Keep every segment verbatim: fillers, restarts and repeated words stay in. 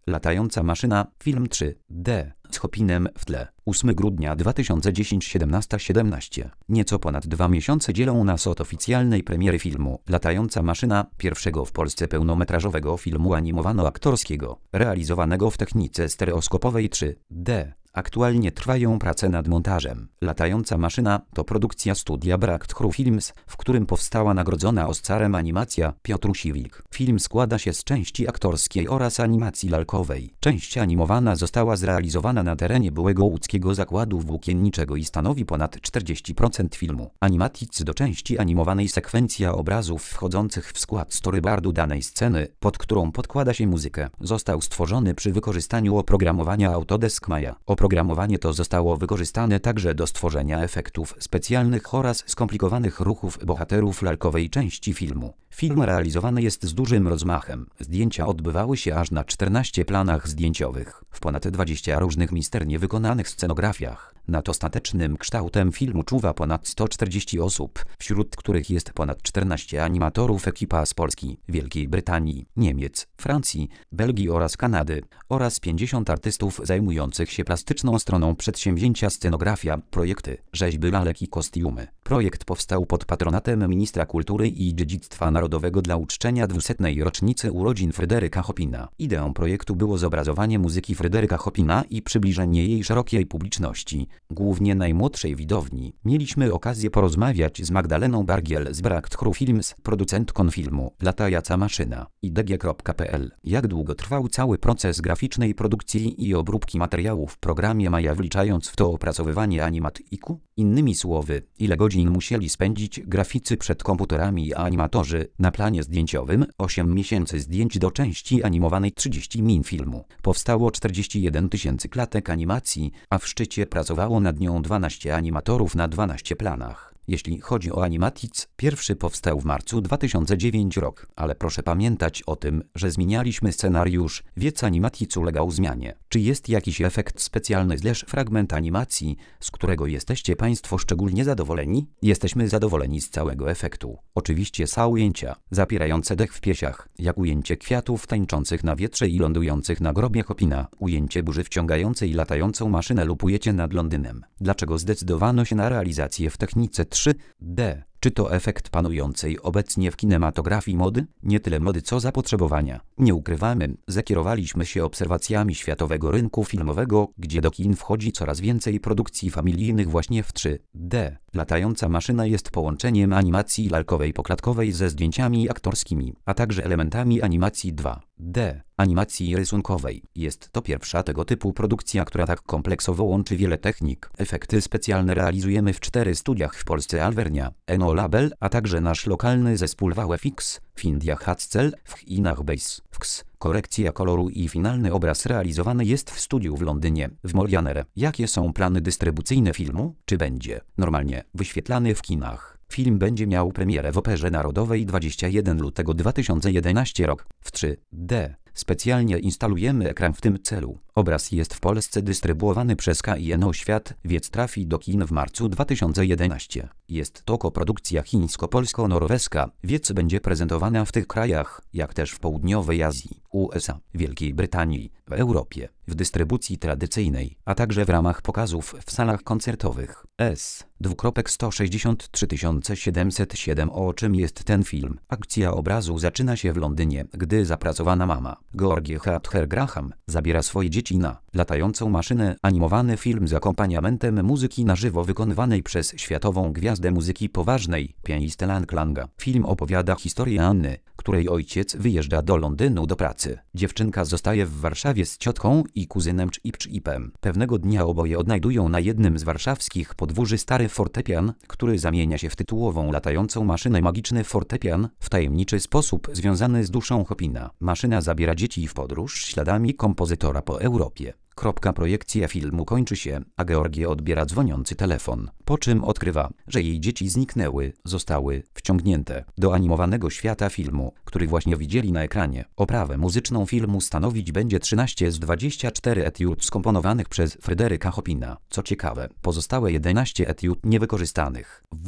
Latająca maszyna, film trzy D, z Chopinem w tle. ósmego grudnia dwa tysiące dziesiątego siedemnasta siedemnaście. Nieco ponad dwa miesiące dzielą nas od oficjalnej premiery filmu Latająca maszyna, pierwszego w Polsce pełnometrażowego filmu animowano-aktorskiego, realizowanego w technice stereoskopowej trzy D. Aktualnie trwają prace nad montażem. Latająca maszyna to produkcja studia Breakthrough Films, w którym powstała nagrodzona Oscarem animacja Piotr Siwik. Film składa się z części aktorskiej oraz animacji lalkowej. Część animowana została zrealizowana na terenie byłego łódzkiego zakładu włókienniczego i stanowi ponad czterdzieści procent filmu. Animatics do części animowanej sekwencja obrazów wchodzących w skład storyboardu danej sceny, pod którą podkłada się muzykę, został stworzony przy wykorzystaniu oprogramowania Autodesk Maya. Oprogramowanie to zostało wykorzystane także do stworzenia efektów specjalnych oraz skomplikowanych ruchów bohaterów lalkowej części filmu. Film realizowany jest z dużym rozmachem. Zdjęcia odbywały się aż na czternastu planach zdjęciowych, w ponad dwudziestu różnych misternie wykonanych scenografiach. Nad ostatecznym kształtem filmu czuwa ponad sto czterdzieści osób, wśród których jest ponad czternastu animatorów, ekipa z Polski, Wielkiej Brytanii, Niemiec, Francji, Belgii oraz Kanady, oraz pięćdziesięciu artystów zajmujących się plastyczną stroną przedsięwzięcia, scenografia, projekty, rzeźby lalek i kostiumy. Projekt powstał pod patronatem Ministra Kultury i Dziedzictwa Narodowego dla uczczenia dwusetnej rocznicy urodzin Fryderyka Chopina. Ideą projektu było zobrazowanie muzyki Fryderyka Chopina i przybliżenie jej szerokiej publiczności, głównie najmłodszej widowni. Mieliśmy okazję porozmawiać z Magdaleną Bargiel z Breakthrough Films, producentką filmu Latająca maszyna i d g kropka p l. Jak długo trwał cały proces graficznej produkcji i obróbki materiałów w programie Maya, wliczając w to opracowywanie animatiku? Innymi słowy, ile godzin musieli spędzić graficy przed komputerami, a animatorzy na planie zdjęciowym? osiem miesięcy zdjęć do części animowanej, trzydzieści min filmu. Powstało czterdzieści jeden tysięcy klatek animacji, a w szczycie pracowało nad nią dwanastu animatorów na dwunastu planach. Jeśli chodzi o Animatics, pierwszy powstał w marcu dwa tysiące dziewiątego rok, ale proszę pamiętać o tym, że zmienialiśmy scenariusz, więc Animatics ulegał zmianie. Czy jest jakiś efekt specjalny slash fragment animacji, z którego jesteście Państwo szczególnie zadowoleni? Jesteśmy zadowoleni z całego efektu. Oczywiście są ujęcia zapierające dech w piesiach, jak ujęcie kwiatów tańczących na wietrze i lądujących na grobie Chopina, ujęcie burzy wciągającej latającą maszynę lub ujęcie nad Londynem. Dlaczego zdecydowano się na realizację w technice trzy D? Czy to efekt panującej obecnie w kinematografii mody? Nie tyle mody, co zapotrzebowania. Nie ukrywamy, zakierowaliśmy się obserwacjami światowego rynku filmowego, gdzie do kin wchodzi coraz więcej produkcji familijnych właśnie w trzy D. Latająca maszyna jest połączeniem animacji lalkowej poklatkowej ze zdjęciami aktorskimi, a także elementami animacji dwa D, animacji rysunkowej. Jest to pierwsza tego typu produkcja, która tak kompleksowo łączy wiele technik. Efekty specjalne realizujemy w czterech studiach w Polsce: Alvernia, Eno Label, a także nasz lokalny zespół V F X, w Indiach Hatcel, w Chinach Base F X. Korekcja koloru i finalny obraz realizowany jest w studiu w Londynie, w Molianere. Jakie są plany dystrybucyjne filmu? Czy będzie normalnie wyświetlany w kinach? Film będzie miał premierę w Operze Narodowej dwudziestego pierwszego lutego dwa tysiące jedenastego rok w trzy D. Specjalnie instalujemy ekran w tym celu. Obraz jest w Polsce dystrybuowany przez K I N O Świat, więc trafi do kin w marcu dwa tysiące jedenastego. Jest to koprodukcja chińsko-polsko-norweska, więc będzie prezentowana w tych krajach, jak też w południowej Azji, U S A, Wielkiej Brytanii, w Europie, w dystrybucji tradycyjnej, a także w ramach pokazów w salach koncertowych. S. sto sześćdziesiąt trzy tysiące siedemset siedem. O czym jest ten film? Akcja obrazu zaczyna się w Londynie, gdy zapracowana mama, Georgie Hatcher Graham, zabiera swoje dzieci na latającą maszynę. Animowany film z akompaniamentem muzyki na żywo wykonywanej przez światową gwiazdę muzyki poważnej, pianistę Lang Langa. Film opowiada historię Anny, której ojciec wyjeżdża do Londynu do pracy. Dziewczynka zostaje w Warszawie z ciotką i kuzynem Czip-Czipem. Pewnego dnia oboje odnajdują na jednym z warszawskich podwórzy stary fortepian, który zamienia się w tytułową latającą maszynę. Magiczny fortepian, w tajemniczy sposób związany z duszą Chopina. Maszyna zabiera dzieci w podróż śladami kompozytora po Europie. Kropka. Projekcja filmu kończy się, a Georgie odbiera dzwoniący telefon, po czym odkrywa, że jej dzieci zniknęły, zostały wciągnięte do animowanego świata filmu, który właśnie widzieli na ekranie. Oprawę muzyczną filmu stanowić będzie trzynaście z dwudziestu czterech etiud skomponowanych przez Fryderyka Chopina. Co ciekawe, pozostałe jedenaście etiud niewykorzystanych. W.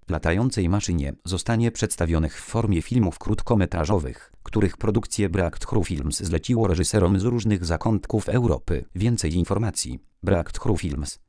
latającej maszynie zostanie przedstawionych w formie filmów krótkometrażowych, których produkcję Breakthrough Films zleciło reżyserom z różnych zakątków Europy. Więcej informacji: Breakthrough Films.